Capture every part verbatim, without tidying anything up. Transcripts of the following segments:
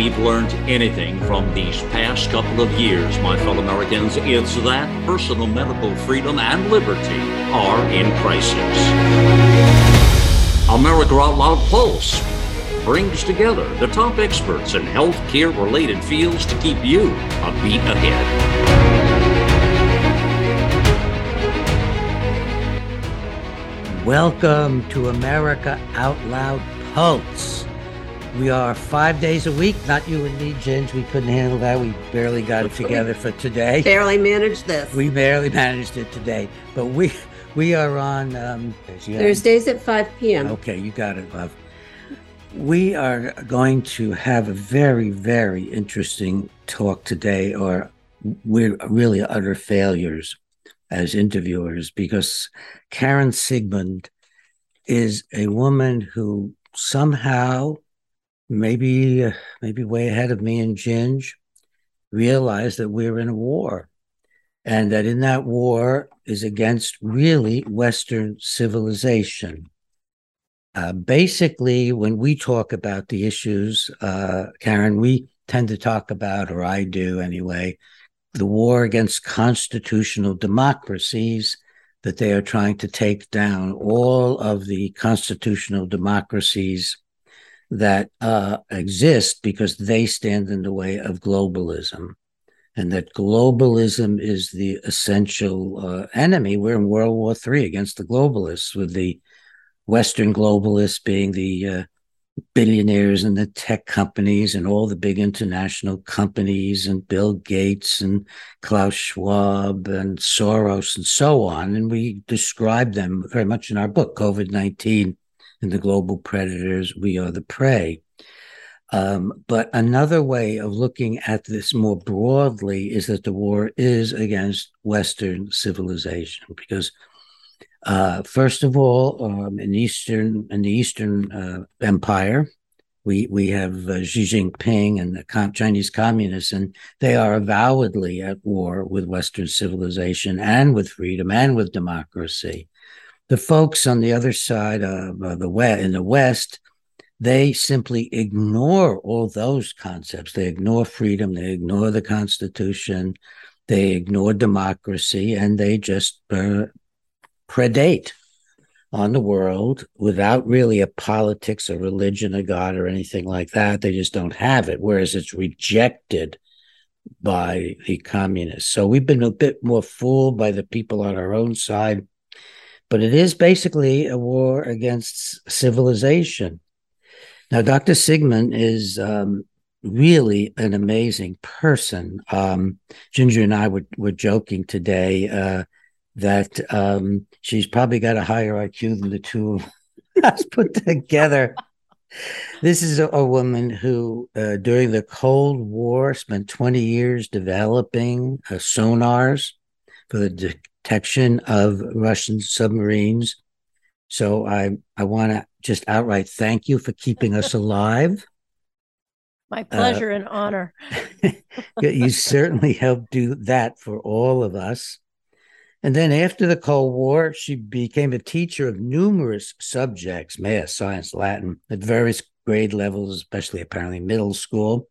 we've learned anything from these past couple of years, my fellow Americans, it's that personal medical freedom and liberty are in crisis. America Out Loud Pulse brings together the top experts in healthcare-related fields to keep you a beat ahead. Welcome to America Out Loud Pulse. We are five days a week, not you and me, Ginge. We couldn't handle that. We barely got it together for today. Barely managed this. We barely managed it today. But we we are on... Um, Thursdays at five p.m. Okay, you got it, love. We are going to have a very, very interesting talk today, or we're really utter failures as interviewers, because Karen Sigmund is a woman who somehow, maybe uh, maybe way ahead of me and Ginge, realized that we're in a war, and that in that war is against really Western civilization. Uh, basically, when we talk about the issues, uh, Karen, we tend to talk about, or I do anyway, the war against constitutional democracies, that they are trying to take down all of the constitutional democracies that uh, exist because they stand in the way of globalism, and that globalism is the essential uh, enemy. We're in World War Three against the globalists, with the Western globalists being the uh, billionaires and the tech companies and all the big international companies and Bill Gates and Klaus Schwab and Soros and so on. And we describe them very much in our book, COVID nineteen and the Global Predators, We Are the Prey. Um, but another way of looking at this more broadly is that the war is against Western civilization, because Uh, first of all, um, in Eastern in the Eastern uh, Empire, we we have uh, Xi Jinping and the Com- Chinese communists, and they are avowedly at war with Western civilization and with freedom and with democracy. The folks on the other side of uh, the West, in the West, they simply ignore all those concepts. They ignore freedom, they ignore the Constitution, they ignore democracy, and they just uh, predate on the world without really a politics, a religion, a God, or anything like that. They just don't have it, whereas it's rejected by the communists. So we've been a bit more fooled by the people on our own side, but it is basically a war against civilization. Now, Doctor Sigmund is um, really an amazing person. Um, Ginger and I were, were joking today uh, that um, she's probably got a higher I Q than the two of us put together. This is a, a woman who, uh, during the Cold War, spent twenty years developing uh, sonars for the detection of Russian submarines. So I, I want to just outright thank you for keeping us alive. My pleasure uh, and honor. You certainly helped do that for all of us. And then after the Cold War, she became a teacher of numerous subjects, math, science, Latin, at various grade levels, especially apparently middle school.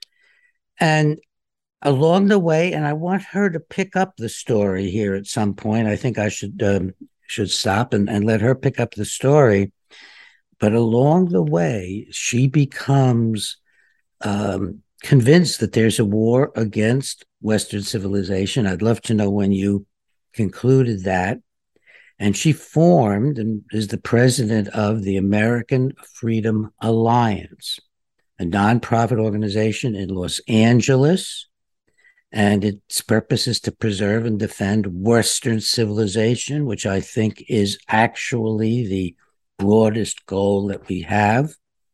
And along the way, and I want her to pick up the story here at some point. I think I should um, should stop and, and let her pick up the story. But along the way, she becomes um, convinced that there's a war against Western civilization. I'd love to know when you concluded that. And she formed and is the president of the American Freedom Alliance, a nonprofit organization in Los Angeles. And its purpose is to preserve and defend Western civilization, which I think is actually the broadest goal that we have.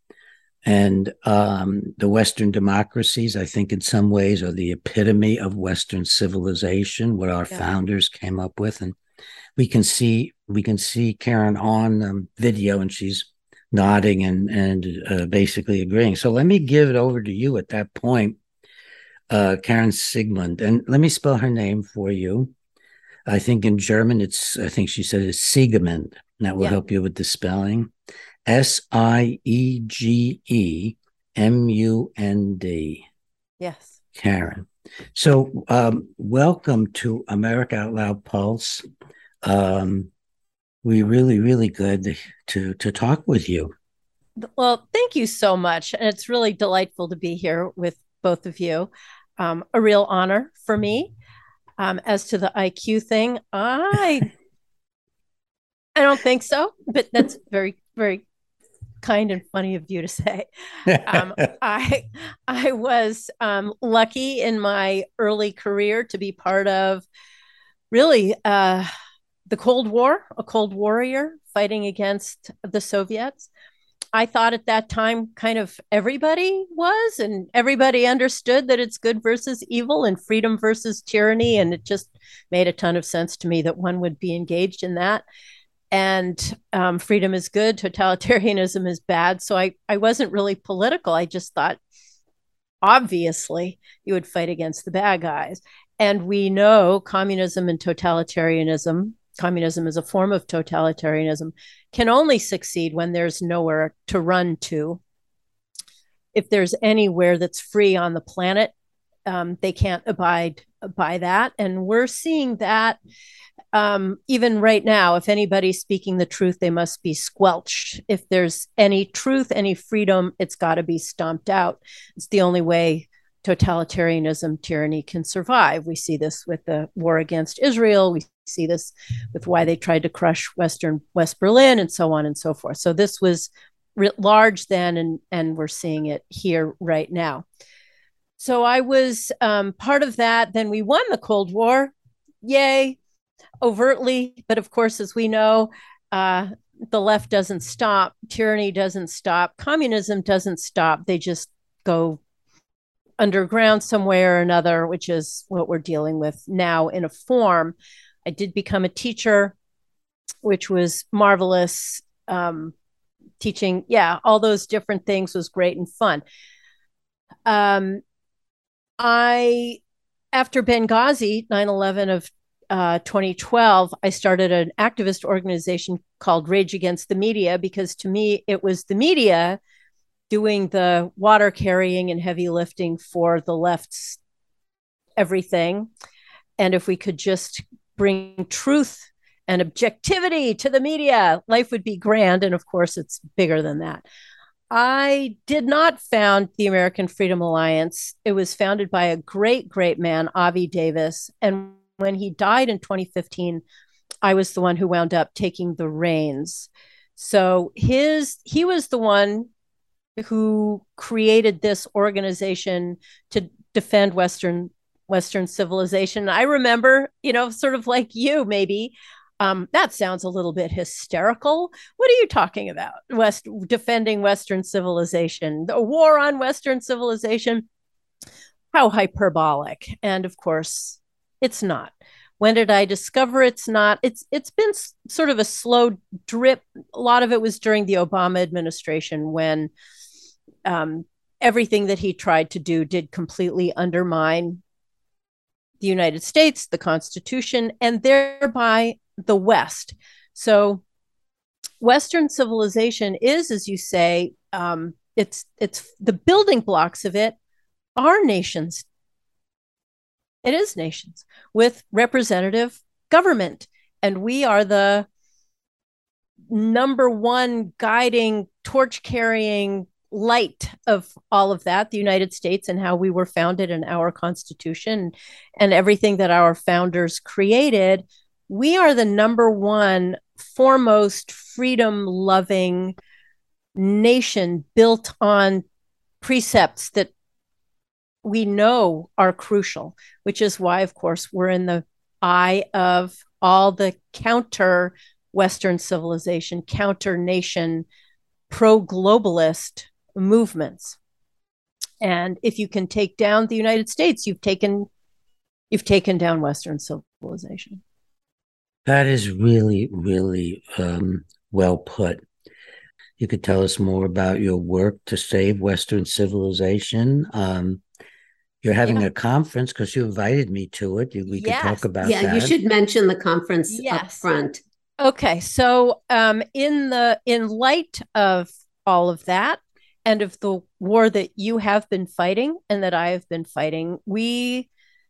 And um, the Western democracies, I think in some ways, are the epitome of Western civilization, what our yeah. founders came up with. And we can see we can see Karen on um, video, and she's nodding and, and uh, basically agreeing. So let me give it over to you at that point, uh, Karen Sigmund. And let me spell her name for you. I think in German, it's, I think she said it's Sigmund. That will yeah. help you with the spelling. S I E G E M U N D. Yes. Karen. So, um, welcome to America Out Loud Pulse. Um, we're really, really good to to talk with you. Well, thank you so much. And it's really delightful to be here with both of you. Um, a real honor for me. Um, as to the I Q thing, I I don't think so, but that's very, very kind and funny of you to say. Um, I I was um, lucky in my early career to be part of really uh, the Cold War, a Cold Warrior fighting against the Soviets. I thought at that time kind of everybody was, and everybody understood that it's good versus evil and freedom versus tyranny. And it just made a ton of sense to me that one would be engaged in that. And um, freedom is good, totalitarianism is bad. So I, I wasn't really political. I just thought, obviously, you would fight against the bad guys. And we know communism and totalitarianism, communism is a form of totalitarianism, can only succeed when there's nowhere to run to. If there's anywhere that's free on the planet, um, they can't abide by that. And we're seeing that um, even right now. If anybody's speaking the truth, they must be squelched. If there's any truth, any freedom, it's got to be stomped out. It's the only way totalitarianism, tyranny can survive. We see this with the war against Israel. We see this with why they tried to crush Western West Berlin and so on and so forth. So this was writ large then, and, and we're seeing it here right now. So I was um, part of that. Then we won the Cold War. Yay, overtly. But of course, as we know, uh, the left doesn't stop. Tyranny doesn't stop. Communism doesn't stop. They just go underground somewhere or another, which is what we're dealing with now in a form. I did become a teacher, which was marvelous. Um, teaching, yeah, all those different things was great and fun. Um, I, after Benghazi, nine eleven of uh, twenty twelve, I started an activist organization called Rage Against the Media, because to me, it was the media doing the water carrying and heavy lifting for the left's everything. And if we could just bring truth and objectivity to the media, life would be grand. And of course, it's bigger than that. I did not found the American Freedom Alliance. It was founded by a great, great man, Avi Davis. And when he died in twenty fifteen, I was the one who wound up taking the reins. So his he was the one who created this organization to defend Western Western civilization. I remember, you know, sort of like you, maybe, um, that sounds a little bit hysterical. What are you talking about? West defending Western civilization, the war on Western civilization? How hyperbolic. And of course, it's not. When did I discover it's not? It's it's been sort of a slow drip. A lot of it was during the Obama administration, when um, everything that he tried to do did completely undermine the United States, the Constitution, and thereby the West. So Western civilization is, as you say, um, it's it's the building blocks of it are nations. It is nations with representative government. And we are the number one guiding, torch carrying light of all of that, the United States, and how we were founded in our Constitution and everything that our founders created. We are the number one foremost freedom loving nation built on precepts that we know are crucial, which is why, of course, we're in the eye of all the counter Western civilization, counter nation, pro-globalist movements. And if you can take down the United States, you've taken you've taken down Western civilization. That is really, really um, well put. You could tell us more about your work to save Western civilization. Um, you're having yeah. a conference because you invited me to it. We yes. could talk about yeah, that. Yeah, you should mention the conference yes. up front. Okay, so um, in the in light of all of that, and of the war that you have been fighting and that I have been fighting, we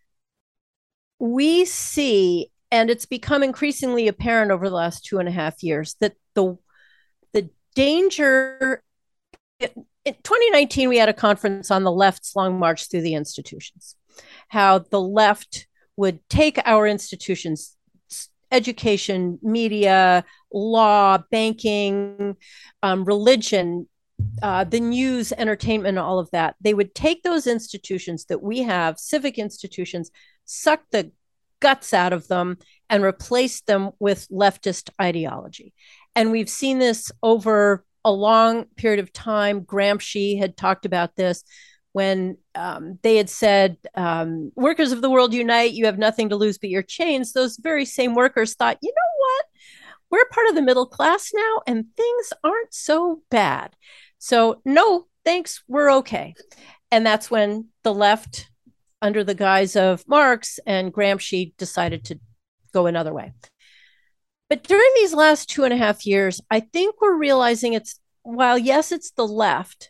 we see, and it's become increasingly apparent over the last two and a half years, that the the danger. In twenty nineteen, we had a conference on the left's long march through the institutions, how the left would take our institutions, education, media, law, banking, um, religion, uh, the news, entertainment, all of that. They would take those institutions that we have, civic institutions, suck the guts out of them and replace them with leftist ideology. And we've seen this over a long period of time. Gramsci had talked about this when um, they had said, um, workers of the world unite, you have nothing to lose but your chains. Those very same workers thought, you know what? We're part of the middle class now and things aren't so bad. So no, thanks, we're okay. And that's when the left, under the guise of Marx and Gramsci, decided to go another way. But during these last two and a half years, I think we're realizing it's, while yes, it's the left,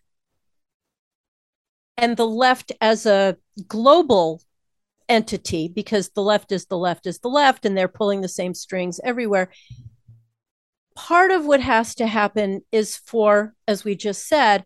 and the left as a global entity, because the left is the left is the left, and they're pulling the same strings everywhere. Part of what has to happen is for, as we just said,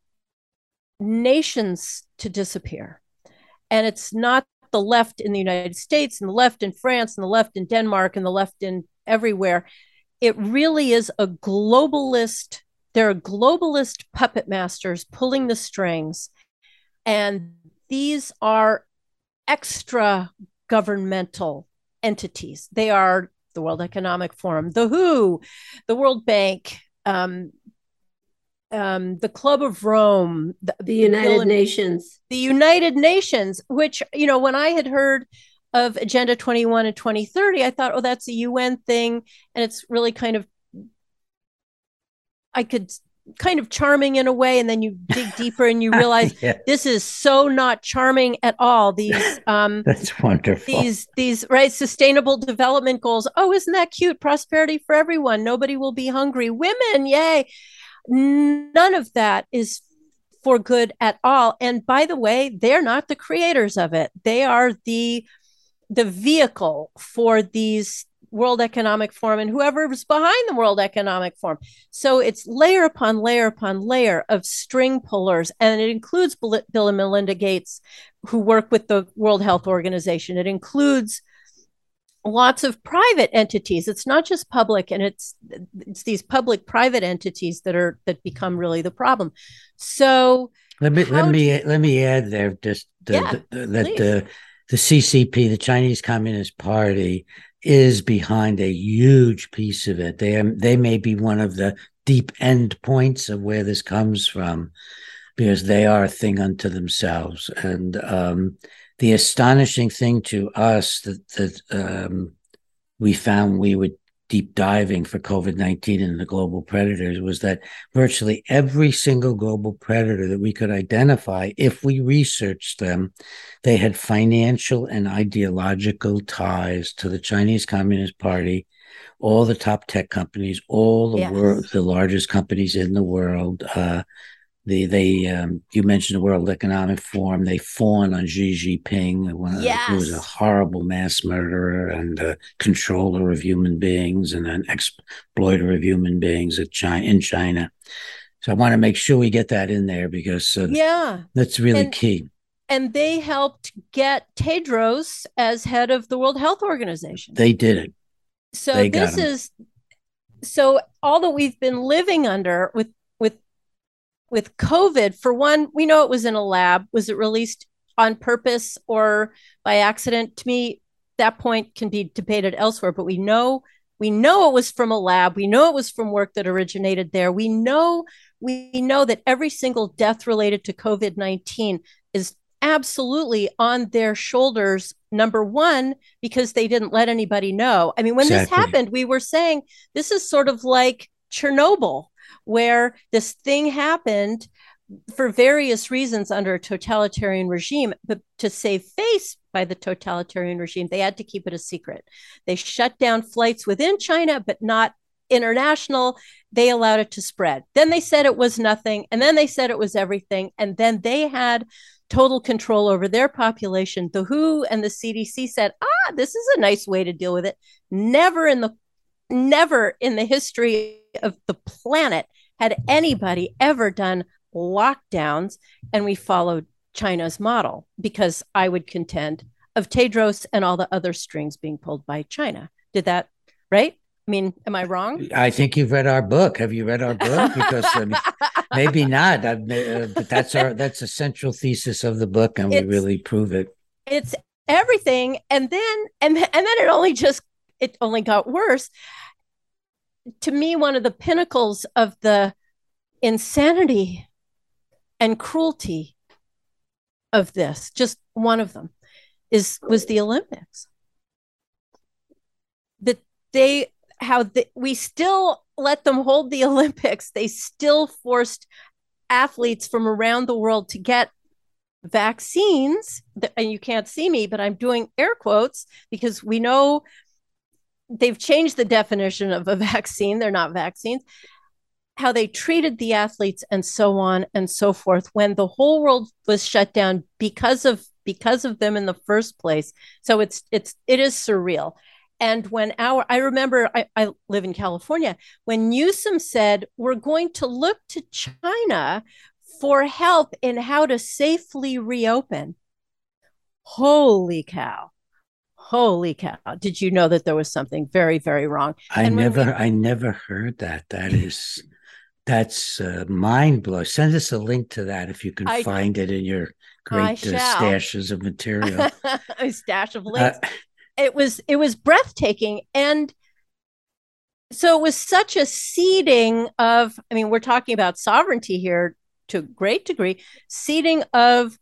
nations to disappear. And it's not the left in the United States and the left in France and the left in Denmark and the left in everywhere. It really is a globalist. There are globalist puppet masters pulling the strings. And these are extra governmental entities. They are the World Economic Forum, the W H O, the World Bank, um, um, the Club of Rome, the, the United Bill, Nations, the United Nations, which, you know, when I had heard of Agenda twenty-one and twenty thirty, I thought, oh, that's a U N thing. And it's really kind of, I could kind of charming in a way. And then you dig deeper and you realize yeah. this is so not charming at all. These, um, that's wonderful. These, these, right. Sustainable development goals. Oh, isn't that cute? Prosperity for everyone. Nobody will be hungry. Women. Yay. None of that is for good at all. And by the way, they're not the creators of it. They are the, the vehicle for these World Economic Forum and whoever is behind the World Economic Forum. So it's layer upon layer upon layer of string pullers. And it includes Bill and Melinda Gates, who work with the World Health Organization. It includes lots of private entities. It's not just public, and it's it's these public-private entities that are that become really the problem. So let me let me you, let me add there just the, yeah, the, that please. the the C C P, the Chinese Communist Party, is behind a huge piece of it. They are, they may be one of the deep end points of where this comes from, because they are a thing unto themselves. And um, the astonishing thing to us that that um, we found we were deep diving for COVID nineteen and the global predators was that virtually every single global predator that we could identify, if we researched them, they had financial and ideological ties to the Chinese Communist Party, all the top tech companies, all the yes. world, the largest companies in the world. Uh, They, they, um, you mentioned the World Economic Forum. They fawn on Xi Jinping, one yes. who was a horrible mass murderer and a controller of human beings and an exploiter of human beings at China, in China. So I want to make sure we get that in there, because uh, yeah, that's really and, key. And they helped get Tedros as head of the World Health Organization. They did it. So they this is so all that we've been living under with with. With COVID, for one, we know it was in a lab. Was it released on purpose or by accident? To me, that point can be debated elsewhere, but we know we know it was from a lab. We know it was from work that originated there. We know we know that every single death related to COVID nineteen is absolutely on their shoulders. Number one, because they didn't let anybody know. I mean, when exactly. this happened, we were saying this is sort of like Chernobyl, where this thing happened for various reasons under a totalitarian regime, but to save face by the totalitarian regime, they had to keep it a secret. They shut down flights within China, but not international, they allowed it to spread. Then they said it was nothing. And then they said it was everything. And then they had total control over their population. The W H O and the C D C said, ah, this is a nice way to deal with it. Never in the, never in the history of the planet had anybody ever done lockdowns. And we followed China's model because I would contend of Tedros and all the other strings being pulled by China. Did that, right? I mean, am I wrong? I think you've read our book. Have you read our book? Because um, maybe not, uh, but that's our that's a central thesis of the book, and it's, we really prove it. It's everything, and then and and then it only just it only got worse. To me, one of the pinnacles of the insanity and cruelty of this, just one of them, is was the Olympics. That they how the, we still let them hold the Olympics. They still forced athletes from around the world to get vaccines. And you can't see me, but I'm doing air quotes because we know they've changed the definition of a vaccine. They're not vaccines. How they treated the athletes and so on and so forth when the whole world was shut down because of because of them in the first place. So it's it's it is surreal. And when our, I remember I, I live in California, when Newsom said, we're going to look to China for help in how to safely reopen. Holy cow. Holy cow. Did you know that there was something very, very wrong? I and never, we, I never heard that. That is, that's uh, mind blowing. Send us a link to that if you can I, find it in your great uh, stashes of material. A stash of links. Uh, It was it was breathtaking. And so it was such a seeding of, I mean, we're talking about sovereignty here to a great degree, seeding of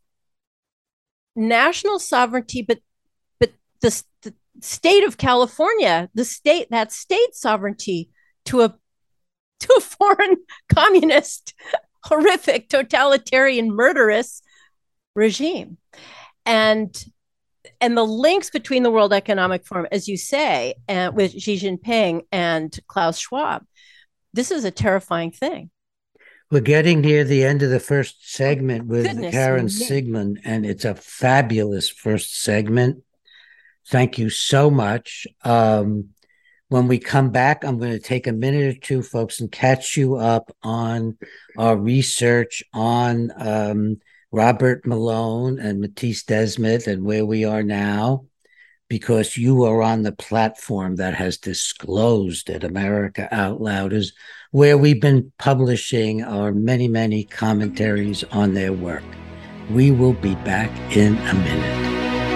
national sovereignty, but but the, the state of California, the state, that state sovereignty to a to a foreign communist, horrific, totalitarian, murderous regime. And And the links between the World Economic Forum, as you say, and with Xi Jinping and Klaus Schwab, this is a terrifying thing. We're getting near the end of the first segment with Goodness Karen me. Sigmund, and it's a fabulous first segment. Thank you so much. Um, when we come back, I'm going to take a minute or two, folks, and catch you up on our research on um, Robert Malone and Matisse Desmet and where we are now, because you are on the platform that has disclosed it. America Out Loud is where we've been publishing our many, many commentaries on their work. We will be back in a minute.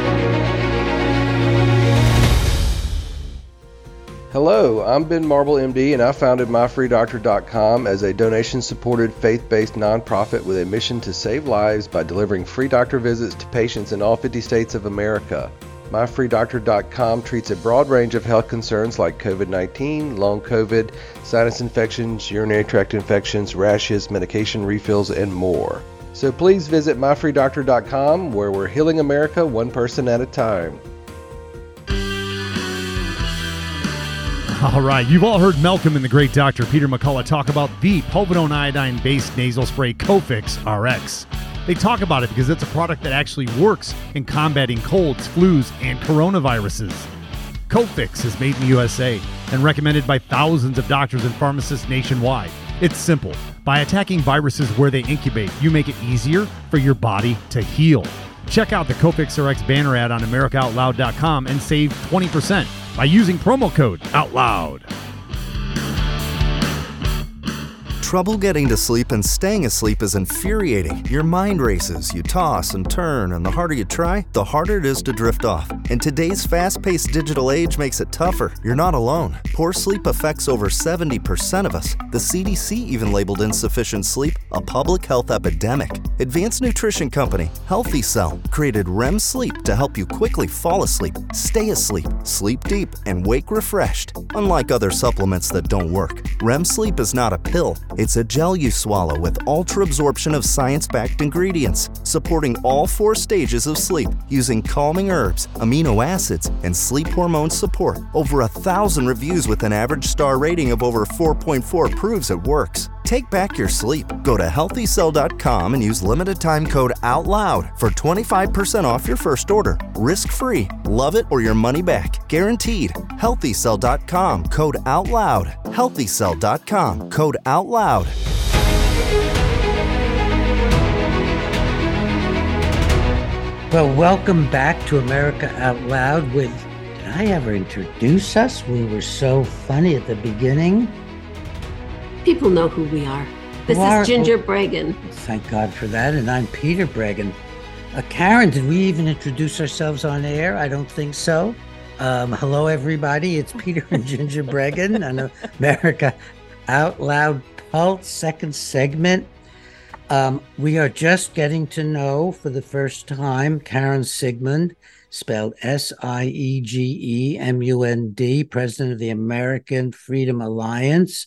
Hello, I'm Ben Marble, M D, and I founded my free doctor dot com as a donation-supported, faith-based nonprofit with a mission to save lives by delivering free doctor visits to patients in all fifty states of America. my free doctor dot com treats a broad range of health concerns like COVID nineteen, long COVID, sinus infections, urinary tract infections, rashes, medication refills, and more. So please visit my free doctor dot com, where we're healing America one person at a time. All right, you've all heard Malcolm and the great Doctor Peter McCullough talk about the povidone iodine-based nasal spray Cofix R X. They talk about it because it's a product that actually works in combating colds, flus, and coronaviruses. Cofix is made in the U S A and recommended by thousands of doctors and pharmacists nationwide. It's simple. By attacking viruses where they incubate, you make it easier for your body to heal. Check out the Cofix R X banner ad on America Out Loud dot com and save twenty percent by using promo code OUTLOUD. Trouble getting to sleep and staying asleep is infuriating. Your mind races, you toss and turn, and the harder you try, the harder it is to drift off. And today's fast-paced digital age makes it tougher. You're not alone. Poor sleep affects over seventy percent of us. The C D C even labeled insufficient sleep a public health epidemic. Advanced nutrition company Healthy Cell created R E M sleep to help you quickly fall asleep, stay asleep, sleep deep, and wake refreshed. Unlike other supplements that don't work, R E M sleep is not a pill. It's a gel you swallow with ultra-absorption of science-backed ingredients, supporting all four stages of sleep using calming herbs, amino acids, and sleep hormone support. Over a thousand reviews with an average star rating of over four point four proves it works. Take back your sleep. Go to healthy cell dot com and use limited time code OUTLOUD for twenty-five percent off your first order. Risk-free. Love it or your money back. Guaranteed. healthy cell dot com code OUTLOUD. healthy cell dot com code OUTLOUD. Well, welcome back to America Out Loud with, did I ever introduce us? We were so funny at the beginning. People know who we are. This Who is are- Ginger Bregan. Thank God for that. And I'm Peter Bregan. Uh, Karen, did we even introduce ourselves on air? I don't think so. Um, hello, everybody. It's Peter and Ginger Bregan on America Out Loud Pulse, second segment. Um, we are just getting to know for the first time Karen Siegmund, spelled S I E G E M U N D, president of the American Freedom Alliance.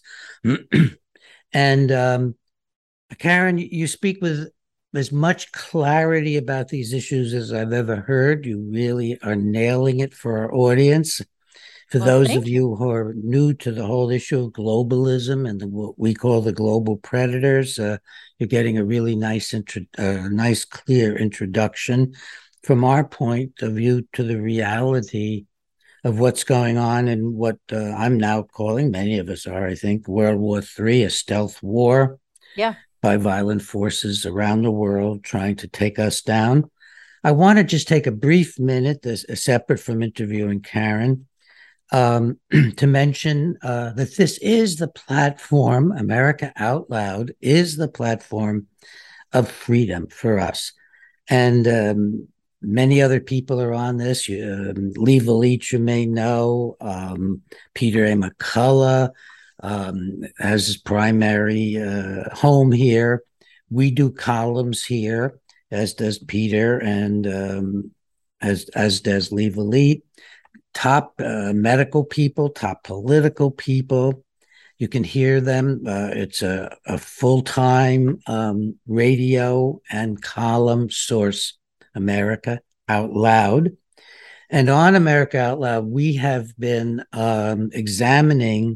And um, Karen, you speak with as much clarity about these issues as I've ever heard. You really are nailing it for our audience. For Well, those thank of you who are new to the whole issue of globalism and the, what we call the global predators, uh, you're getting a really nice, intro, uh, nice, clear introduction from our point of view to the reality of what's going on and what uh, I'm now calling, many of us are, I think, World War Three, a stealth war. Yeah. By violent forces around the world trying to take us down. I want to just take a brief minute, this, uh, separate from interviewing Karen, um, to mention uh, that this is the platform, America Out Loud is the platform of freedom for us. And um, many other people are on this. You, um, Lee Valit, you may know, um, Peter A. McCullough, Um, has his primary uh, home here. We do columns here, as does Peter, and um, as as does Lee Valit. Top uh, medical people, top political people. You can hear them. Uh, it's a, a full-time um, radio and column source, America Out Loud. And on America Out Loud, we have been um, examining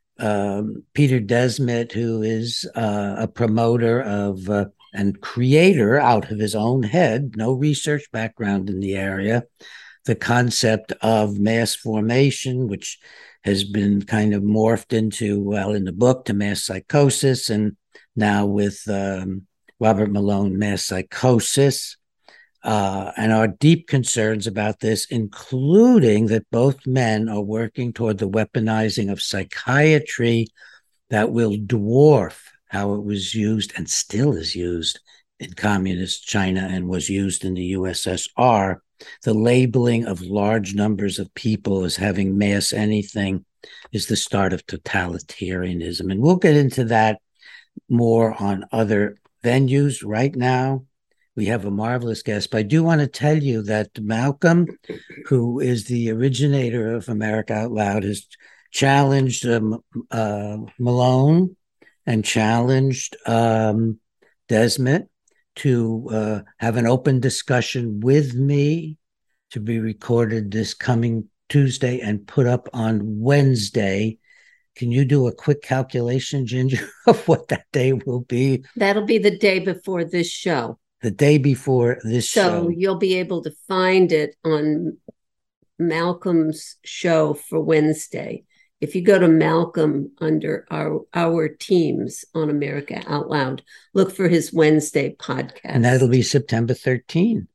Um, Peter Desmet, who is uh, a promoter of uh, and creator out of his own head, no research background in the area, the concept of mass formation, which has been kind of morphed into, well, in the book, to mass psychosis, and now with um, Robert Malone, mass psychosis. Uh, and our deep concerns about this, including that both men are working toward the weaponizing of psychiatry that will dwarf how it was used and still is used in communist China and was used in the U S S R. The labeling of large numbers of people as having mass anything is the start of totalitarianism. And we'll get into that more on other venues. Right now, we have a marvelous guest, but I do want to tell you that Malcolm, who is the originator of America Out Loud, has challenged um, uh, Malone and challenged um, Desmet to uh, have an open discussion with me, to be recorded this coming Tuesday and put up on Wednesday. Can you do a quick calculation, Ginger, of what that day will be? That'll be the day before this show. The day before this So show. you'll be able to find it on Malcolm's show for Wednesday. If you go to Malcolm under our our teams on America Out Loud, look for his Wednesday podcast. And that'll be September thirteenth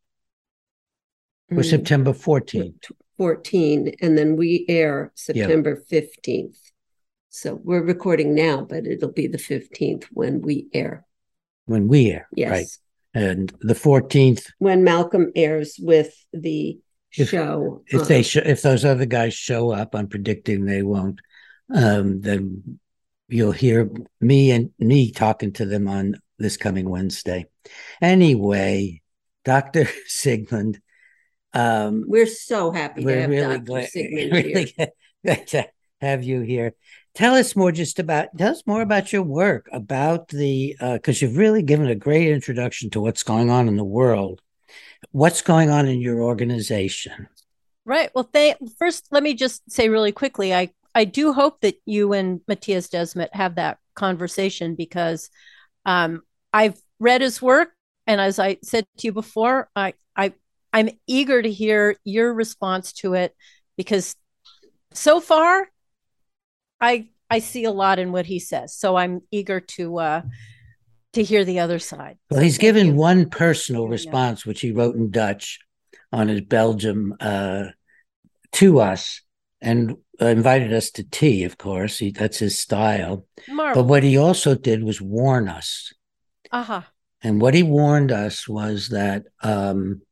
or Mm, September fourteenth. fourteen, and then we air September fifteenth. So we're recording now, but it'll be the fifteenth when we air. When we air, Yes. right? And the fourteenth, When Malcolm airs with the If- show. if uh, they sh- if those other guys show up, I'm predicting they won't. Um, then you'll hear me and me talking to them on this coming Wednesday. Anyway, Doctor Siegmund, um, we're so happy to we're have really Doctor glad, Sigmund really here. glad to have you here. Tell us more just about, tell us more about your work, about the, because uh, you've really given a great introduction to what's going on in the world. What's going on in your organization? Right. Well, they, first, let me just say really quickly, I, I do hope that you and Matthias Desmet have that conversation, because um, I've read his work, and as I said to you before, I I I'm eager to hear your response to it, because so far I I see a lot in what he says. So I'm eager to uh, to hear the other side. Well, so he's given you. one personal response, which he wrote in Dutch on his Belgium uh, to us, and invited us to tea, of course. He, that's his style. Marvel. But what he also did was warn us. Uh-huh. And what he warned us was that um,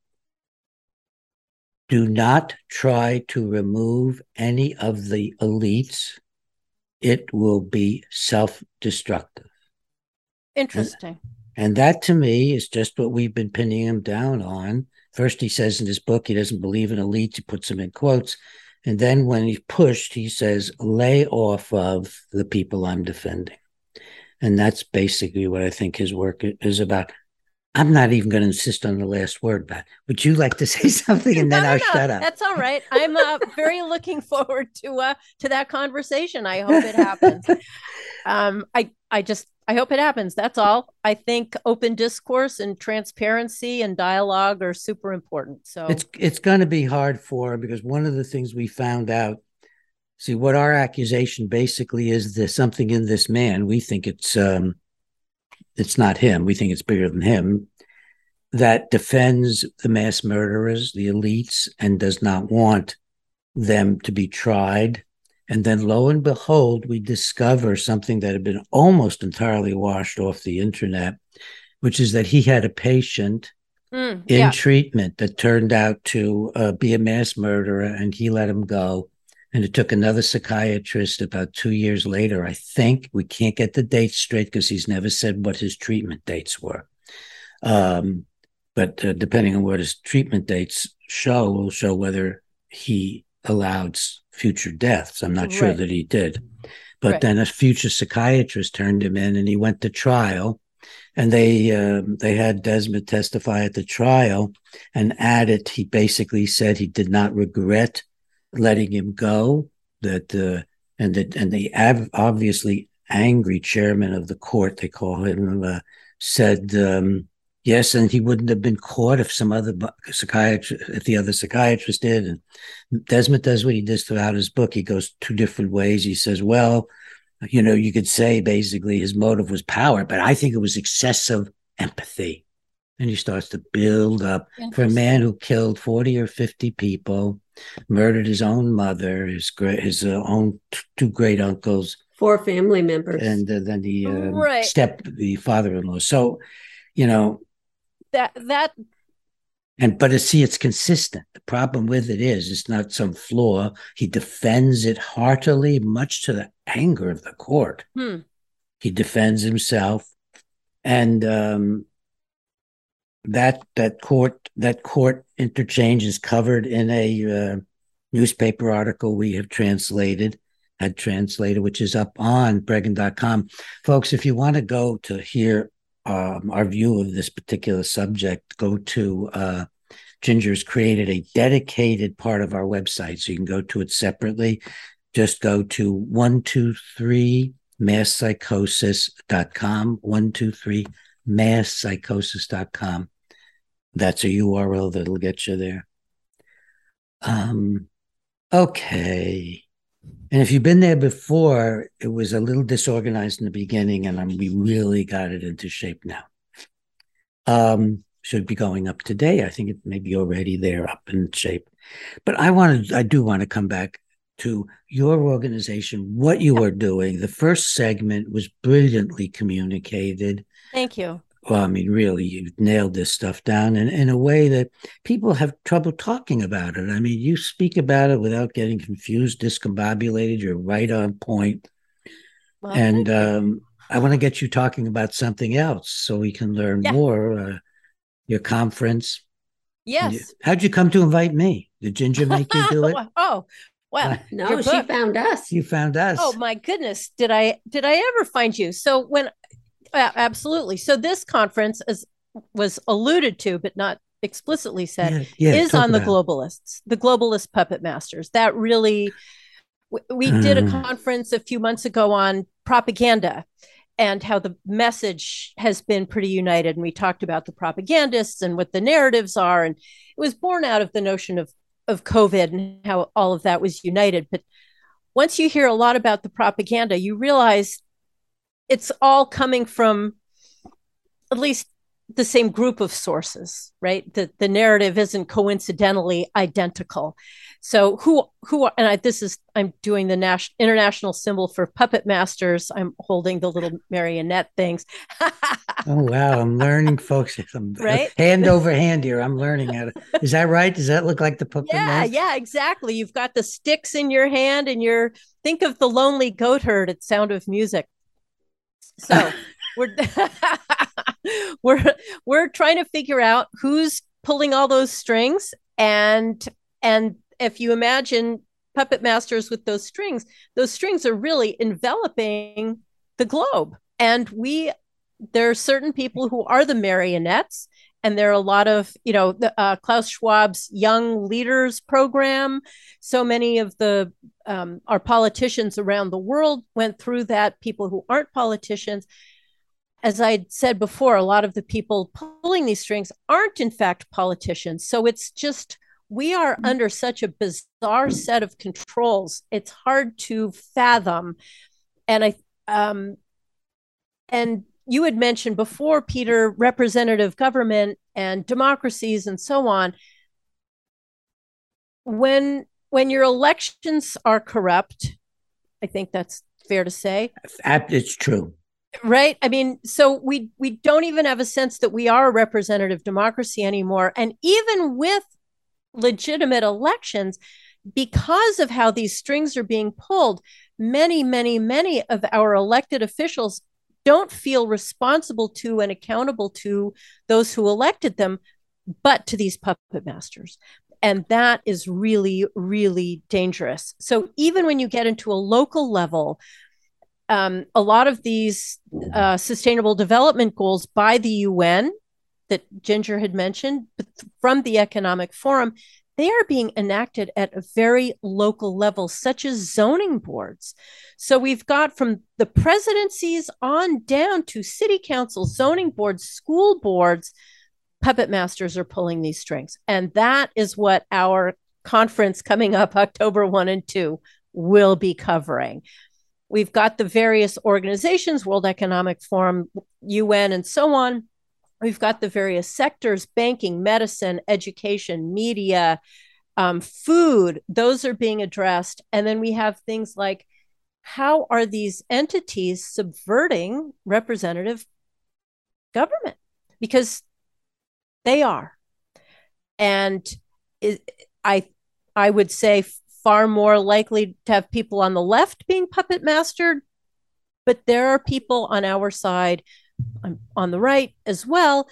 do not try to remove any of the elites. It will be self-destructive. Interesting. And, and that, to me, is just what we've been pinning him down on. First, he says in his book he doesn't believe in elites. He puts them in quotes. And then when he's pushed, he says, lay off of the people I'm defending. And that's basically what I think his work is about. I'm not even going to insist on the last word, but would you like to say something, and then no, no, I'll no. shut up? That's all right. I'm uh, very looking forward to uh, to that conversation. I hope it happens. um, I I just I hope it happens. That's all. I think open discourse and transparency and dialogue are super important. So it's it's going to be hard for him, because one of the things we found out. See, what our accusation basically is, there's something in this man. We think it's um, it's not him. We think it's bigger than him, that defends the mass murderers, the elites, and does not want them to be tried. And then lo and behold, we discover something that had been almost entirely washed off the internet, which is that he had a patient mm, in yeah. treatment that turned out to uh, be a mass murderer, and he let him go. And it took another psychiatrist about two years later, I think. We can't get the dates straight because he's never said what his treatment dates were. Um, but uh, depending on what his treatment dates show, will show whether he allowed future deaths. I'm not right. sure that he did. But right. then a future psychiatrist turned him in, and he went to trial. And they uh, they had Desmet testify at the trial, and at it, he basically said he did not regret letting him go, that uh, and that and the ab- obviously angry chairman of the court, they call him, uh, said um, yes, and he wouldn't have been caught if some other psychiatrist, if the other psychiatrist did. And Desmet does what he does throughout his book. He goes two different ways. He says, well, you know, you could say basically his motive was power, but I think it was excessive empathy. And he starts to build up for a man who killed forty or fifty people, murdered his own mother, his great, his uh, own t- two great uncles, four family members, and uh, then the uh, right. step, the father-in-law. So, you know, that that, and but it's, see, it's consistent. The problem with it is, it's not some flaw. He defends it heartily, much to the anger of the court. Hmm. He defends himself, and um, that that court that court interchange is covered in a uh, newspaper article we have translated, had translated, which is up on Bregan dot com. Folks, if you want to go to hear um, our view of this particular subject, go to uh, Ginger's created a dedicated part of our website, so you can go to it separately. Just go to one two three mass psychosis dot com, one two three mass psychosis dot com. That's a U R L that'll get you there. Um, okay. And if you've been there before, it was a little disorganized in the beginning, and I'm, we really got it into shape now. Um, should be going up today. I think it may be already there, up in shape. But I wanted, I do want to come back to your organization, what you are doing. The first segment was brilliantly communicated. Thank you. Well, I mean, really, you nailed this stuff down in, in a way that people have trouble talking about it. I mean, you speak about it without getting confused, discombobulated. You're right on point. Well, and um, I want to get you talking about something else so we can learn yeah. more. Uh, your conference. Yes. You, how'd you come to invite me? Did Ginger make you do it? Oh, well, no, she found us. You found us. Oh my goodness. Did I, did I ever find you? So when, uh, absolutely. So this conference is, was alluded to, but not explicitly said, yeah, yeah, is on the about. globalists, the globalist puppet masters. That really, we, we did a conference a few months ago on propaganda and how the message has been pretty united. And we talked about the propagandists and what the narratives are. And it was born out of the notion of, of COVID and how all of that was united. But once you hear a lot about the propaganda, you realize it's all coming from at least the same group of sources, right? The, the narrative isn't coincidentally identical. So who, who, are, and I, this is, I'm doing the national international symbol for puppet masters. I'm holding the little marionette things. Oh, wow. I'm learning, folks. I'm right? Hand over hand here. I'm learning how to, is that right? Does that look like the puppet Yeah, master? yeah, exactly. You've got the sticks in your hand and you're, think of the lonely goat herd at Sound of Music. So we're, we're, we're trying to figure out who's pulling all those strings. And, and if you imagine puppet masters with those strings, those strings are really enveloping the globe. And we, there are certain people who are the marionettes. And there are a lot of, you know, the, uh, Klaus Schwab's Young Leaders program. So many of the um, our politicians around the world went through that, people who aren't politicians. As I said before, a lot of the people pulling these strings aren't in fact politicians. So it's just, we are under such a bizarre set of controls. It's hard to fathom. And I, um, and you had mentioned before, Peter, representative government and democracies and so on. When, when your elections are corrupt, I think that's fair to say. It's true. Right. I mean, so we, we don't even have a sense that we are a representative democracy anymore. And even with legitimate elections, because of how these strings are being pulled, many, many, many of our elected officials don't feel responsible to and accountable to those who elected them, but to these puppet masters. And that is really, really dangerous. So even when you get into a local level, um, a lot of these uh, sustainable development goals by the U N that Ginger had mentioned, but from the Economic Forum, they are being enacted at a very local level, such as zoning boards. So we've got from the presidencies on down to city councils, zoning boards, school boards, puppet masters are pulling these strings. And that is what our conference coming up October first and second will be covering. We've got the various organizations, World Economic Forum, U N, and so on. We've got the various sectors, banking, medicine, education, media, um, food, those are being addressed. And then we have things like, how are these entities subverting representative government? Because they are. And it, I, I would say far more likely to have people on the left being puppet mastered, but there are people on our side, on the right as well.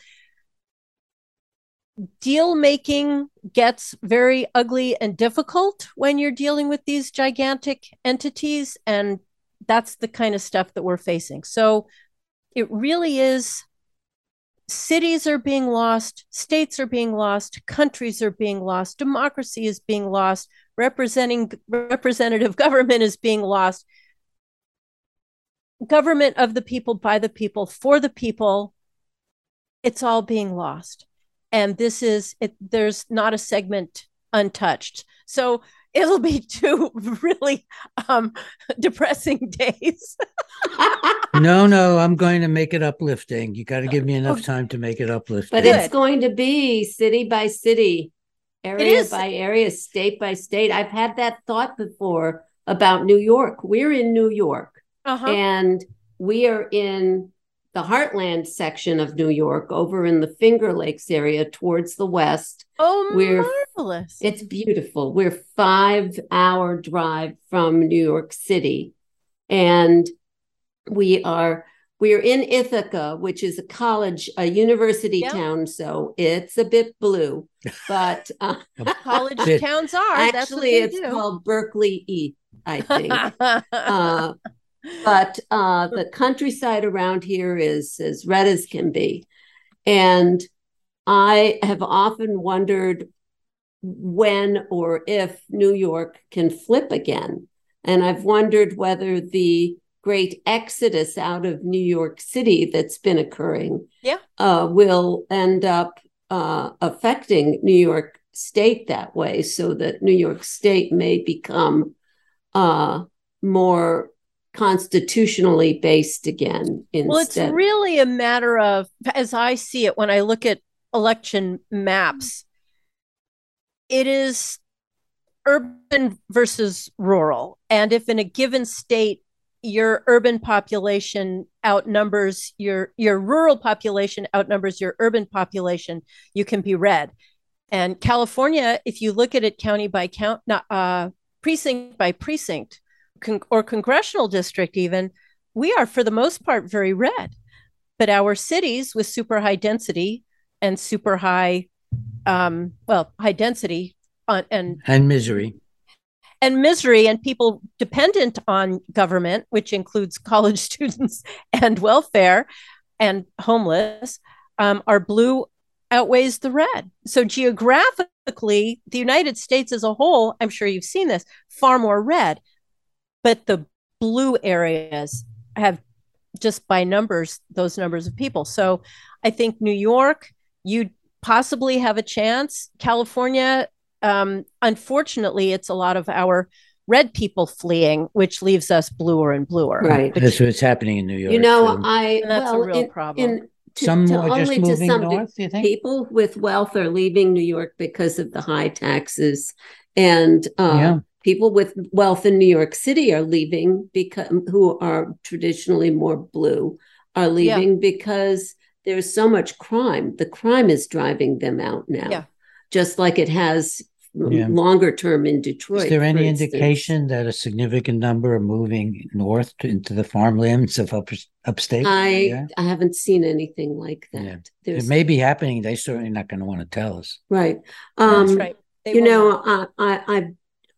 Deal making gets very ugly and difficult when you're dealing with these gigantic entities. And that's the kind of stuff that we're facing. So it really is, cities are being lost, states are being lost, countries are being lost, democracy is being lost, representing representative government is being lost. Government of the people, by the people, for the people, it's all being lost. And this is, it, there's not a segment untouched. So it'll be two really um, depressing days. No, no, I'm going to make it uplifting. You got to give me enough time to make it uplifting. But it's going to be city by city, area by area, state by state. I've had that thought before about New York. We're in New York. Uh-huh. And we are in the heartland section of New York, over in the Finger Lakes area towards the west. Oh, we're, marvelous. It's beautiful. We're five hour drive from New York City. And we are, we're in Ithaca, which is a college, a university yep. town. So it's a bit blue, but uh, college towns are. Actually, That's what they it's do. called Berkeley East, I think. uh, But uh, the countryside around here is as red as can be. And I have often wondered when or if New York can flip again. And I've wondered whether the great exodus out of New York City that's been occurring yeah. uh, will end up uh, affecting New York State that way, so that New York State may become uh, more constitutionally based again instead. Well, it's really a matter of, as I see it, when I look at election maps, it is urban versus rural. And if in a given state, your urban population outnumbers your, your rural population outnumbers your urban population, you can be red. And California, if you look at it county by count, not, uh, precinct by precinct, con- or congressional district even, we are for the most part very red. But our cities with super high density and super high, um, well, high density on, and and misery. And misery and people dependent on government, which includes college students and welfare and homeless, um, are blue outweighs the red. So geographically, the United States as a whole, I'm sure you've seen this, far more red. But the blue areas have, just by numbers, those numbers of people. So I think New York, you possibly have a chance. California, um, unfortunately, it's a lot of our red people fleeing, which leaves us bluer and bluer. Right. That's what's happening in New York. You know, too. I And that's well, a real in, problem. in, to, Some to more just only to moving some north, do you think? people with wealth are leaving New York because of the high taxes, and uh, Yeah. people with wealth in New York City are leaving because who are traditionally more blue are leaving because there's so much crime. The crime is driving them out now, Yeah. just like it has Yeah. longer term in Detroit. Is there for any instance. indication that a significant number are moving north to, into the farmlands of up, upstate? I yeah. I haven't seen anything like that. Yeah. It There's may be happening. They're certainly not going to want to tell us. right. Um, That's right. They you will know, not. I, I I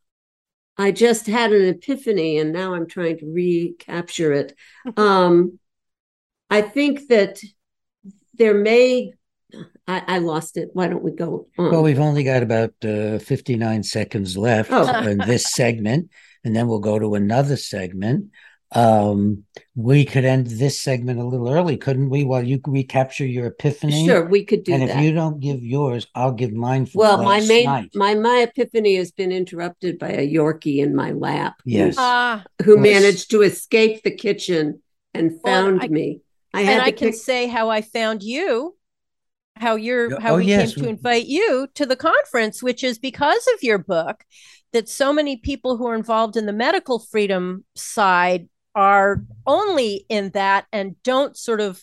I just had an epiphany, and now I'm trying to recapture it. um, I think that there may. I, I lost it. Why don't we go on? Well, we've only got about uh, fifty-nine seconds left Oh. in this segment, and then we'll go to another segment. Um, we could end this segment a little early, couldn't we? While you recapture your epiphany. Sure, we could do and that. if you don't give yours, I'll give mine for well, my last main night. my my epiphany has been interrupted by a Yorkie in my lap. Yes. Ah, who Well, managed to escape the kitchen and Well, found I- me. I had and to I can pick, say how I found you, how you're, Yeah, how oh, we yes. came to invite you to the conference, which is because of your book, that so many people who are involved in the medical freedom side are only in that and don't sort of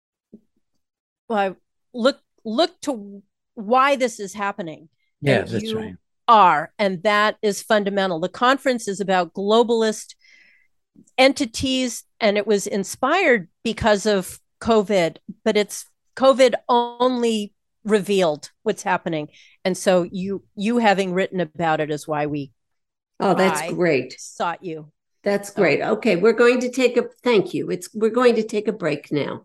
uh, look look to why this is happening. Yeah, And that's you right. are, and that is fundamental. The conference is about globalist entities, and it was inspired because of COVID, but it's COVID only revealed what's happening. And so you you having written about it is why we oh, that's I- great. sought you. That's great. Okay, we're going to take a thank you. It's we're going to take a break now.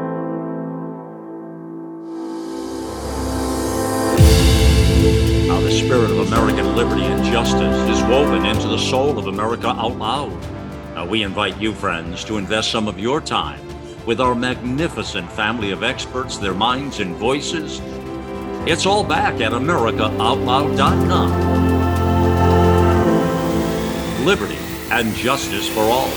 Now, the spirit of American liberty and justice is woven into the soul of America out loud. Now, we invite you, friends, to invest some of your time with our magnificent family of experts, their minds and voices. It's all back at America Out Loud dot com. Liberty and justice for all.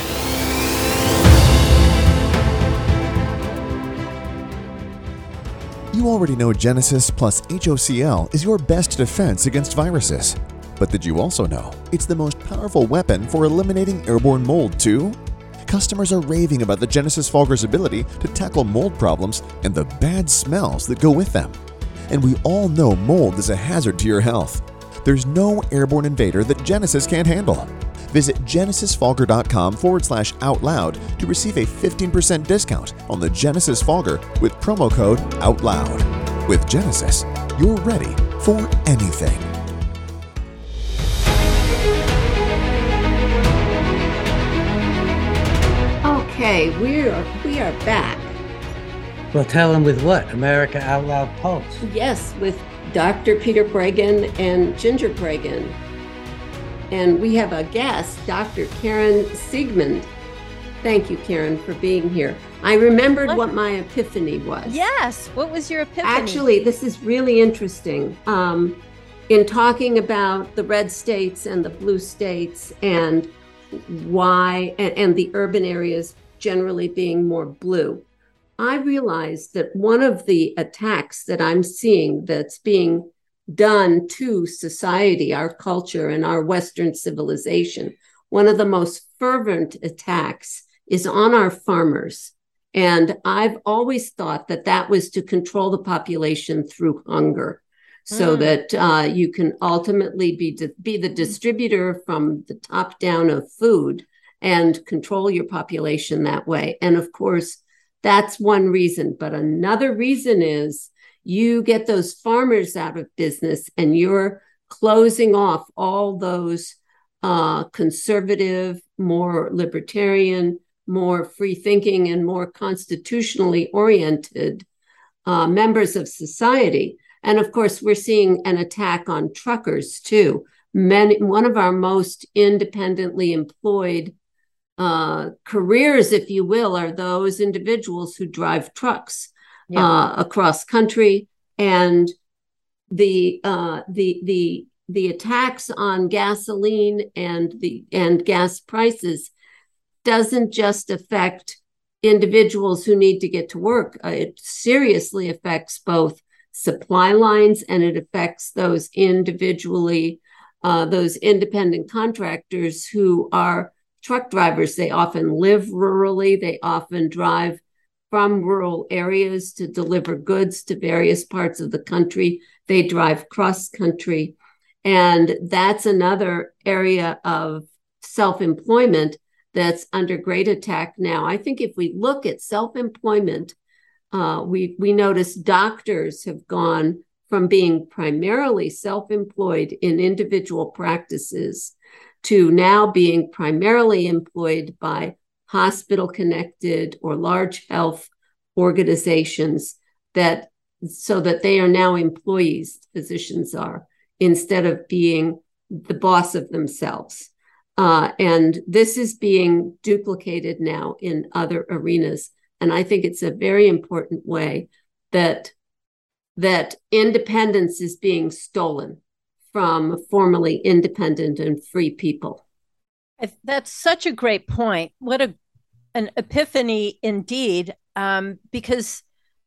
You already know Genesis plus H O C L is your best defense against viruses. But did you also know it's the most powerful weapon for eliminating airborne mold too? Customers are raving about the Genesis Fogger's ability to tackle mold problems and the bad smells that go with them. And we all know mold is a hazard to your health. There's no airborne invader that Genesis can't handle. Visit genesis fogger dot com forward slash out loud to receive a fifteen percent discount on the Genesis Fogger with promo code OUTLOUD. With Genesis, you're ready for anything. Okay, we are we are back. Well, tell them with what? America Out Loud Pulse. Yes, with Doctor Peter Breggin and Ginger Breggin. and we have a guest, Doctor Karen Siegmund. Thank you, Karen, for being here. I remembered what, what my epiphany was. Yes. What was your epiphany? Actually, this is really interesting. Um, in talking about the red states and the blue states and why, and, and the urban areas generally being more blue, I realized that one of the attacks that I'm seeing that's being done to society, our culture, and our Western civilization, one of the most fervent attacks is on our farmers. And I've always thought that that was to control the population through hunger, so mm. that uh, you can ultimately be, di- be the distributor from the top down of food and control your population that way. And of course, that's one reason. But another reason is you get those farmers out of business and you're closing off all those uh, conservative, more libertarian, more free thinking, and more constitutionally oriented uh, members of society. And of course, we're seeing an attack on truckers too. Many, one of our most independently employed uh, careers, if you will, are those individuals who drive trucks yeah. uh, across country. And the uh, the the the attacks on gasoline and the and gas prices doesn't just affect individuals who need to get to work. Uh, it seriously affects both supply lines, and it affects those individually, uh, those independent contractors who are truck drivers. They often live rurally. They often drive from rural areas to deliver goods to various parts of the country. They drive cross country. And that's another area of self-employment that's under great attack now. I think if we look at self-employment, uh, we, we notice doctors have gone from being primarily self-employed in individual practices to now being primarily employed by hospital-connected or large health organizations, that so that they are now employees, physicians are, instead of being the boss of themselves. Uh, and this is being duplicated now in other arenas. And I think it's a very important way that, that independence is being stolen from formerly independent and free people. That's such a great point. What a an epiphany indeed. Um, because,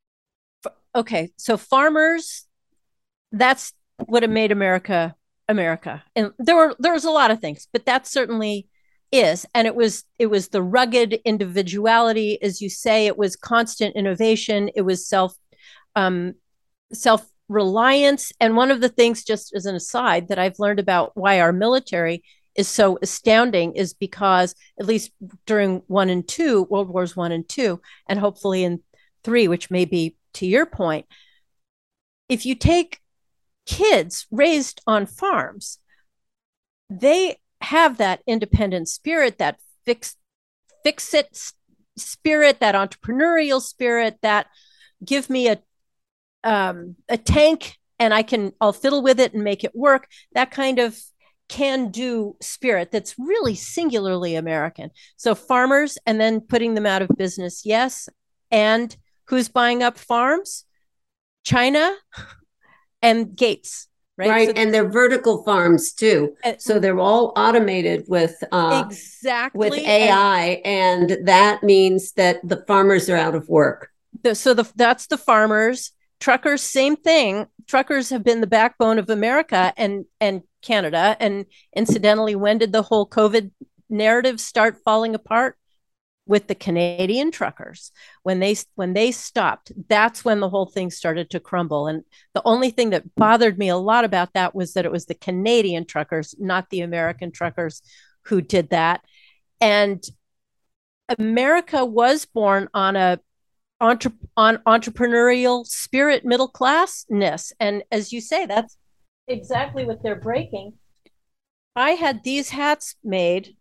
okay, so farmers, that's what made America America. And there were there was a lot of things, but that certainly is. And it was it was the rugged individuality, as you say. It was constant innovation. It was self um, self reliance. And one of the things, just as an aside, that I've learned about why our military is so astounding is because, at least during one and two, World Wars One and Two, and hopefully in three, which may be to your point, if you take kids raised on farms, they have that independent spirit, that fix, fix it spirit, that entrepreneurial spirit, that give me a um, a tank and I can, I'll fiddle with it and make it work. That kind of can-do spirit that's really singularly American. So farmers, and then putting them out of business, yes. And who's buying up farms? China and Gates, right? Right, so, and they're vertical farms too. And, so they're all automated with uh, exactly with A I, and, and that means that the farmers are out of work. The, so the, that's the farmers. Truckers, same thing. Truckers have been the backbone of America and and Canada. And incidentally, when did the whole COVID narrative start falling apart? With the Canadian truckers. When they when they stopped, that's when the whole thing started to crumble. And the only thing that bothered me a lot about that was that it was the Canadian truckers, not the American truckers, who did that. And America was born on a entre- on entrepreneurial spirit, middle classness. And as you say, that's exactly what they're breaking. I had these hats made.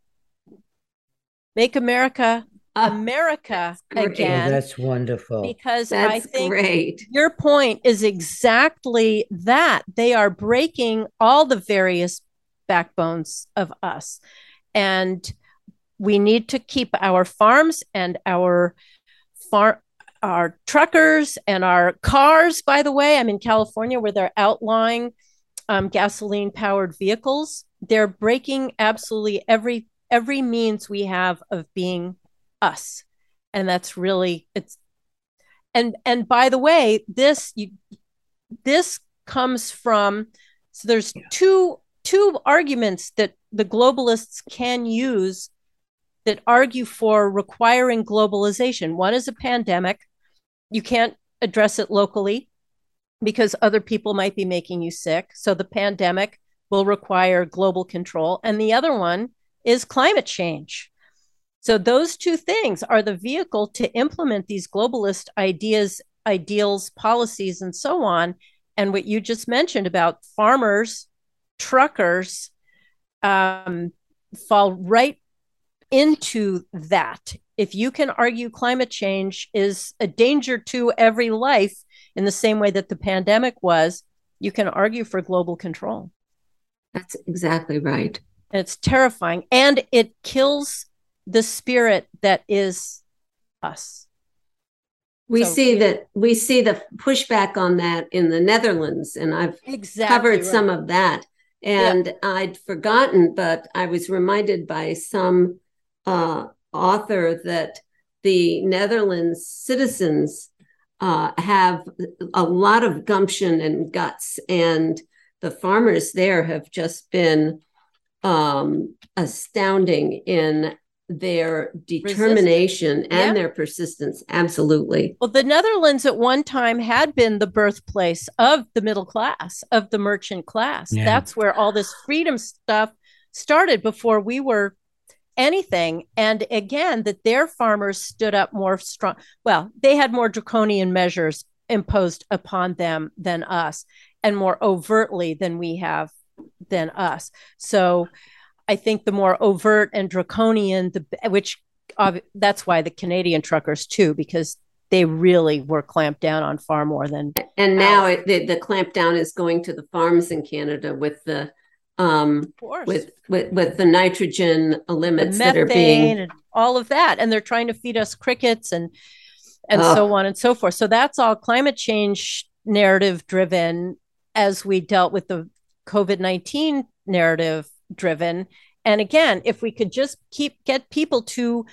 Make America America again. Oh, that's wonderful. Because that's I think great. Your point is exactly that. They are breaking all the various backbones of us. And we need to keep our farms and our farm, our truckers and our cars, by the way. I'm in California where they're outlawing um, gasoline powered vehicles. They're breaking absolutely every every means we have of being us. And that's really, it's, and, and by the way, this, you, this comes from, so there's two, two arguments that the globalists can use that argue for requiring globalization. One is a pandemic. You can't address it locally because other people might be making you sick. So the pandemic will require global control. And the other one is climate change. So those two things are the vehicle to implement these globalist ideas, ideals, policies, and so on. And what you just mentioned about farmers, truckers, um, fall right into that. If you can argue climate change is a danger to every life in the same way that the pandemic was, you can argue for global control. That's exactly right. And it's terrifying. And it kills the spirit that is us. We So- see that we see the pushback on that in the Netherlands, and I've Exactly covered right. some of that. And I'd forgotten, but I was reminded by some uh, author that the Netherlands citizens uh, have a lot of gumption and guts, and the farmers there have just been um, astounding in their determination and Yeah. their persistence. Absolutely. Well, the Netherlands at one time had been the birthplace of the middle class, of the merchant class. Yeah. That's where all this freedom stuff started before we were anything. And again, that their farmers stood up more strong. Well, they had more draconian measures imposed upon them than us, and more overtly than we have than us. So I think the more overt and draconian, the which uh, that's why the Canadian truckers too, because they really were clamped down on far more than. And now it, the, the clampdown is going to the farms in Canada with the um, Of course. with, with with the nitrogen the limits that methane are being. and all of that, and they're trying to feed us crickets and and Oh. so on and so forth. So that's all climate change narrative driven, as we dealt with the COVID nineteen narrative driven. And again, if we could just keep get people to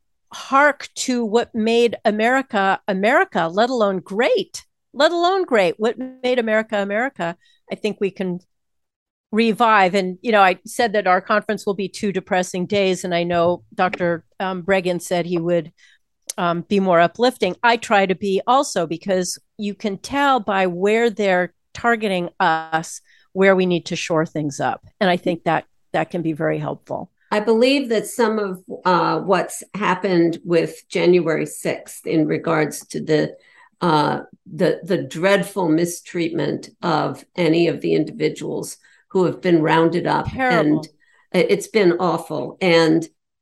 hark to what made America America, let alone great, let alone great, what made America America, I think we can revive. And, you know, I said that our conference will be two depressing days. And I know Doctor Um, Breggin said he would um, be more uplifting. I try to be also, because you can tell by where they're targeting us, where we need to shore things up. And I think that that can be very helpful. I believe that some of uh, what's happened with January sixth in regards to the uh, the the dreadful mistreatment of any of the individuals who have been rounded up, Terrible. and it's been awful. And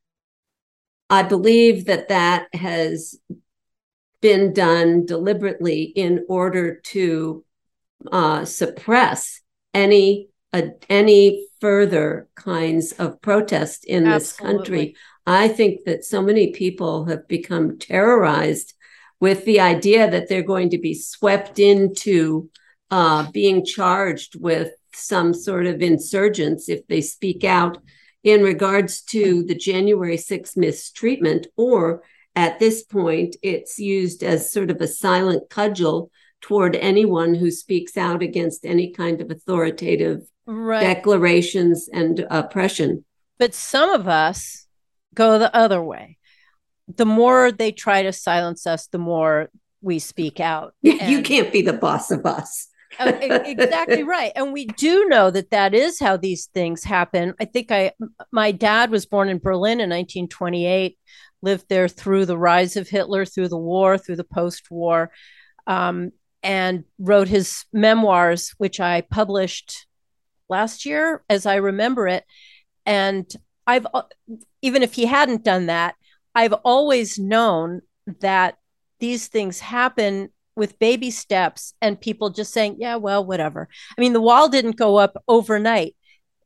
I believe that that has been done deliberately in order to uh, suppress any uh, any further kinds of protest in this Absolutely. country. I think that so many people have become terrorized with the idea that they're going to be swept into uh, being charged with some sort of insurgents if they speak out in regards to the January sixth mistreatment, or at this point, it's used as sort of a silent cudgel toward anyone who speaks out against any kind of authoritative Right. declarations and oppression. But some of us go the other way. The more they try to silence us, the more we speak out. You And- can't be the boss of us. Uh, e- exactly right. And we do know that that is how these things happen. I think I, my dad was born in Berlin in nineteen twenty-eight, lived there through the rise of Hitler, through the war, through the post-war, um, and wrote his memoirs, which I published last year, as I remember it. And I've, even if he hadn't done that, I've always known that these things happen with baby steps and people just saying, yeah, well, whatever. I mean, the wall didn't go up overnight.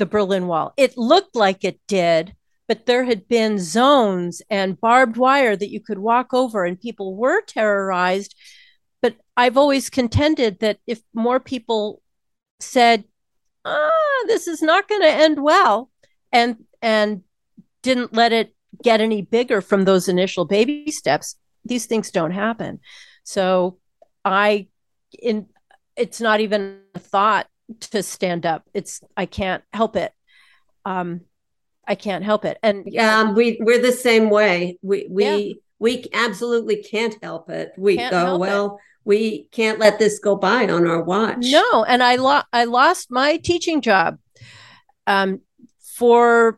the Berlin Wall. It looked like it did, but there had been zones and barbed wire that you could walk over, and people were terrorized. But I've always contended that if more people said, ah, this is not going to end well, and and didn't let it get any bigger from those initial baby steps, these things don't happen. So I, in, it's not even a thought to stand up. It's, I can't help it. Um, I can't help it. And yeah, we, we're the same way. We, we, yeah. we absolutely can't help it. We Can't go, well, it. we can't let this go by on our watch. No. And I lost, I lost my teaching job, um, for,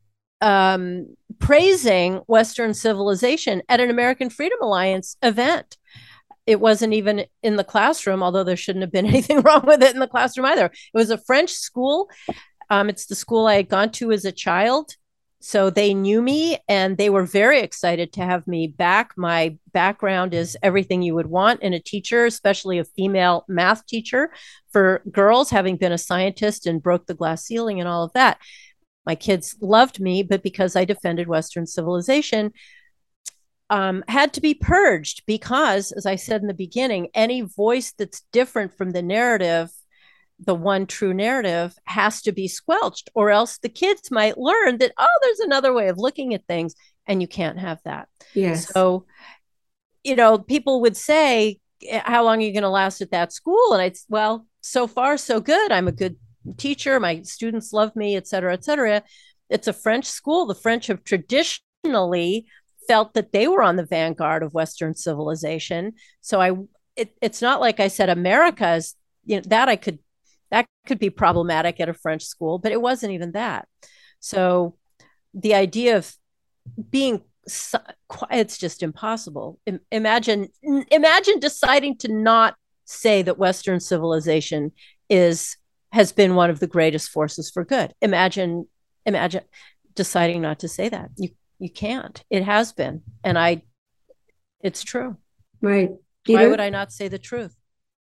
um, praising Western civilization at an American Freedom Alliance event. It wasn't even in the classroom, although there shouldn't have been anything wrong with it in the classroom either. It was a French school. Um, it's the school I had gone to as a child. So they knew me and they were very excited to have me back. My background is everything you would want in a teacher, especially a female math teacher for girls, having been a scientist and broke the glass ceiling and all of that. My kids loved me, but because I defended Western civilization, um, had to be purged because, as I said in the beginning, any voice that's different from the narrative, the one true narrative, has to be squelched, or else the kids might learn that, oh, there's another way of looking at things, and you can't have that. Yes. So, you know, people would say, how long are you going to last at that school? And I'd, well, so far, so good. I'm a good teacher. My students love me, et cetera, et cetera. It's a French school. The French have traditionally felt that they were on the vanguard of Western civilization. So I, it, it's not like I said, America is, you know, that I could, that could be problematic at a French school, but it wasn't even that. So the idea of being, it's just impossible. Imagine, imagine deciding to not say that Western civilization is, has been one of the greatest forces for good. Imagine, imagine deciding not to say that. You, you can't. It has been. And I, it's true. Right. Peter? Why would I not say the truth?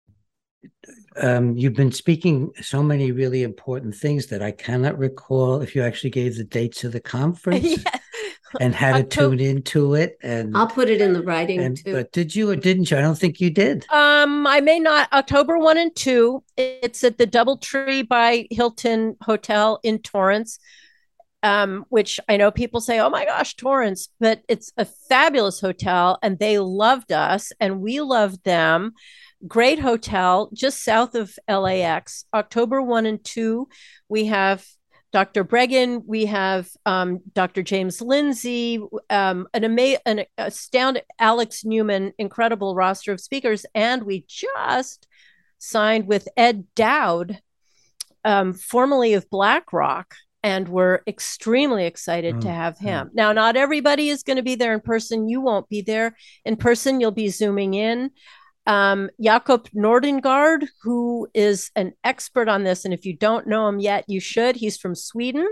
Um, you've been speaking so many really important things that I cannot recall if you actually gave the dates of the conference. Yeah. And how to October- tune into it. And I'll put it in the writing and, too. But did you or didn't you? I don't think you did. Um, I may not. October first and two. It's at the Doubletree by Hilton Hotel in Torrance, um, which I know people say, oh my gosh, Torrance, but it's a fabulous hotel and they loved us and we loved them. Great hotel just south of L A X. October first and two, we have Doctor Breggin, we have um, Doctor James Lindsay, um, an, ama- an astounding Alex Newman, incredible roster of speakers. And we just signed with Ed Dowd, um, formerly of BlackRock, and we're extremely excited oh, to have him. Yeah. Now, not everybody is going to be there in person. You won't be there in person. You'll be Zooming in. Um, Jakob Nordengard, who is an expert on this. And if you don't know him yet, you should. He's from Sweden.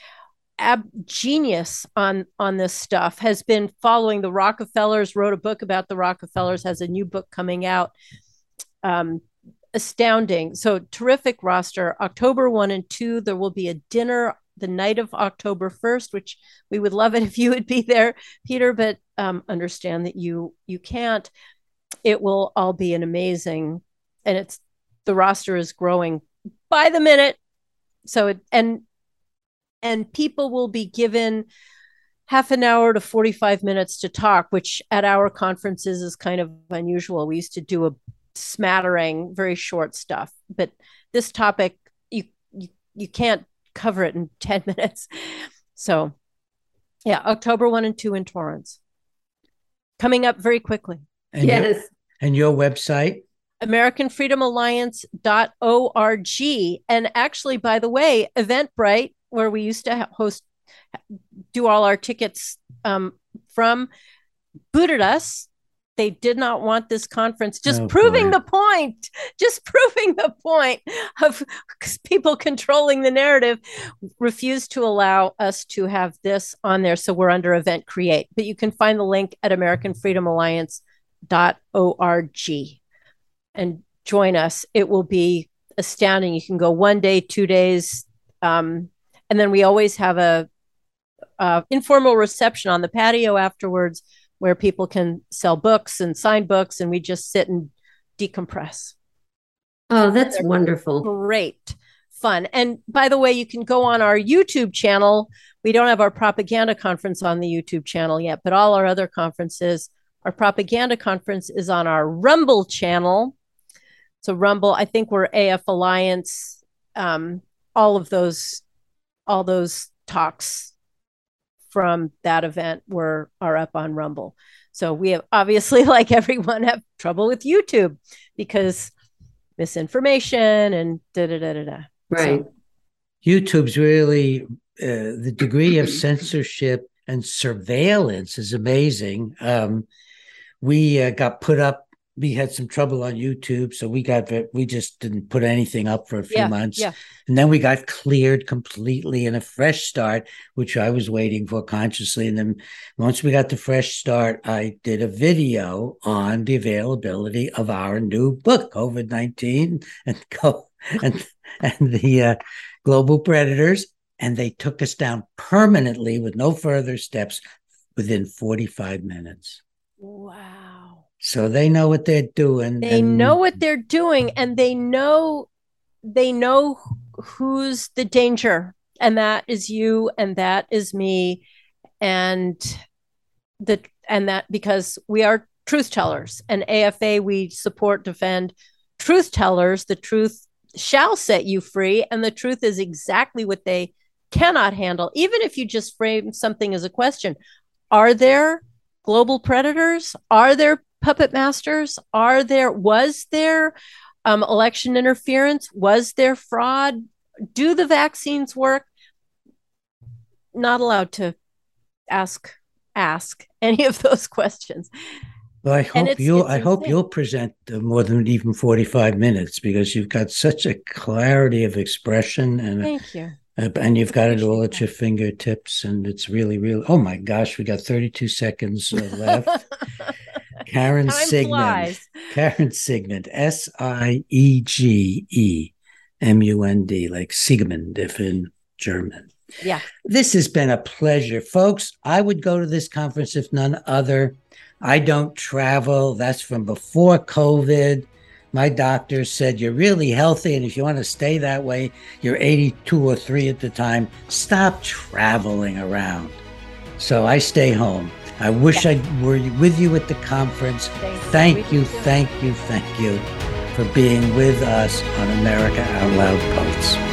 Ab genius on, on this stuff, has been following the Rockefellers, wrote a book about the Rockefellers, has a new book coming out. Um, astounding. So terrific roster. October first and two, there will be a dinner the night of October first, which we would love it if you would be there, Peter, but um, understand that you you can't. It will all be an amazing, and it's, the roster is growing by the minute. So, it, and, and people will be given half an hour to forty-five minutes to talk, which at our conferences is kind of unusual. We used to do a smattering, very short stuff, but this topic, you, you, you can't cover it in ten minutes. So yeah, October first and two in Torrance, coming up very quickly. And yes. Your, and your website? American Freedom Alliance dot org. And actually, by the way, Eventbrite, where we used to host, do all our tickets um, from, booted us. They did not want this conference, just oh, proving boy. the point, just proving the point of people controlling the narrative, refused to allow us to have this on there. So we're under Event Create, but you can find the link at American Freedom Alliance dot org and join us. It will be astounding. You can go one day, two days. Um, and then we always have a, a informal reception on the patio afterwards where people can sell books and sign books, and we just sit and decompress. Oh, that's They're wonderful. Great fun. And by the way, you can go on our YouTube channel. We don't have our propaganda conference on the YouTube channel yet, but all our other conferences, our propaganda conference is on our Rumble channel. So Rumble, I think we're A F Alliance. Um, all of those, all those talks from that event were are up on Rumble. So we have obviously, like everyone, have trouble with YouTube because misinformation and da da da da da. Right. So, YouTube's really uh, the degree of censorship and surveillance is amazing. Um, we uh, got put up. We had some trouble on YouTube, so we got we just didn't put anything up for a few Yeah, months, yeah. and then we got cleared completely in a fresh start, which I was waiting for consciously. And then once we got the fresh start, I did a video on the availability of our new book, COVID nineteen and go and and the uh, global predators, and they took us down permanently with no further steps within forty-five minutes. Wow. So they know what they're doing. They and know what they're doing, and they know they know who's the danger, and that is you, and that is me, and the and that because we are truth tellers, and A F A, we support, defend truth tellers. The truth shall set you free, and the truth is exactly what they cannot handle. Even if you just frame something as a question, are there global predators? Are there puppet masters? Are there, was there um, election interference? Was there fraud? Do the vaccines work? Not allowed to ask ask any of those questions. Well, I And hope it's- you'll. it's I hope insane. you'll present uh, more than even forty-five minutes because you've got such a clarity of expression and a, Thank you. Uh, and you've got it all Appreciate at your fingertips, and it's really, really. Oh my gosh, we got thirty-two seconds uh, left. Karen Time Sigmund. flies. Karen Sigmund. S I E G E M U N D, like Sigmund, if in German. Yeah. This has been a pleasure, folks. I would go to this conference if none other. I don't travel. That's from before COVID. My doctor said, you're really healthy, and if you want to stay that way, you're eighty-two or three at the time, stop traveling around. So I stay home. I wish Yeah. I were with you at the conference. Thanks. Thank We you, do too. thank you, thank you for being with us on America Out Loud Poets.